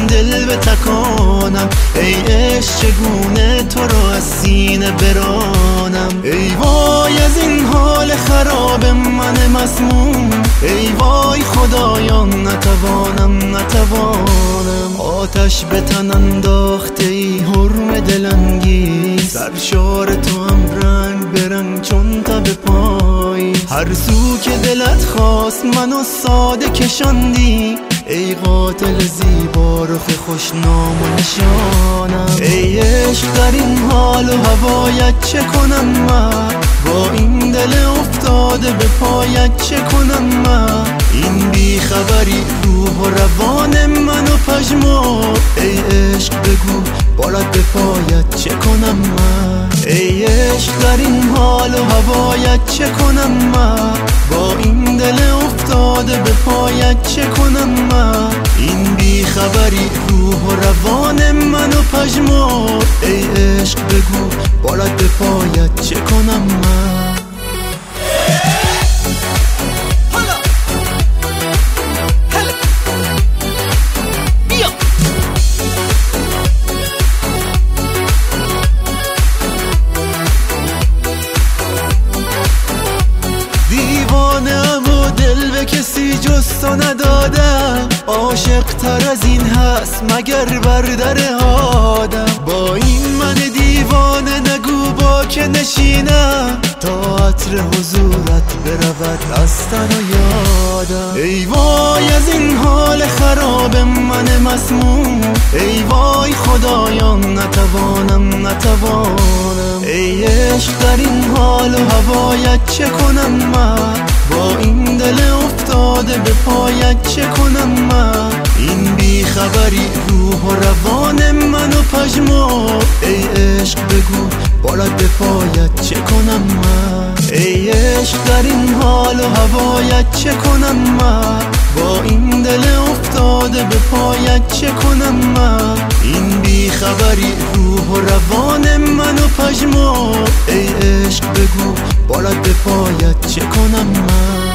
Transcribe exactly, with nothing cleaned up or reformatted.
دل به تکانم، ای عشق چگونه تو رو از سینه برانم. ای وای از این حال خراب من مسموم، ای وای خدایان نتوانم نتوانم. آتش به تن انداخته ای حرم دلانگیز، سرشار تو هم رنگ برنگ چون تا به پای. هر سو که دلت خواست منو ساده کشاندی، ای قاتل زیبا رخ خوشنام و نشانم. ای عشق در این حال و هوایت چه کنم من، با این دل افتاده به پایت چه کنم من. این بی خبری روح و روان منو پژمرد، ای عشق بگو بالت به پایت چه کنم من. ای عشق در این حال و هوایت چه کنم من، با این دل افتاده به پایت چه کنم من. این بی خبری روح و روان منو پژمرد، ای عشق بگو بالت به پایت چه کنم من. کسی جز تو ندادم، عاشق تر از این هست مگر بر در آدم. با این من دیوانه نگو با که نشینم، تا عطر حضورت برود از تن و یادم. ای وای از این حال خراب من مسموم، ای وای خدایان نتوانم نتوانم. ای عشق در این حال و هوایت چه کنم من، با این دل افتاده به پایت چه کنم من. این بی خبری روح و روان منو پژمرد، ای عشق بگو بالت به پایت چه کنم من. ای عشق در این حال و هوایت چه کنم من، با این دل افتاده به پایت چه کنم من. این بی خبری روح و روان منو پژمرد، ای عشق بگو بالت به پایت چه کنم من.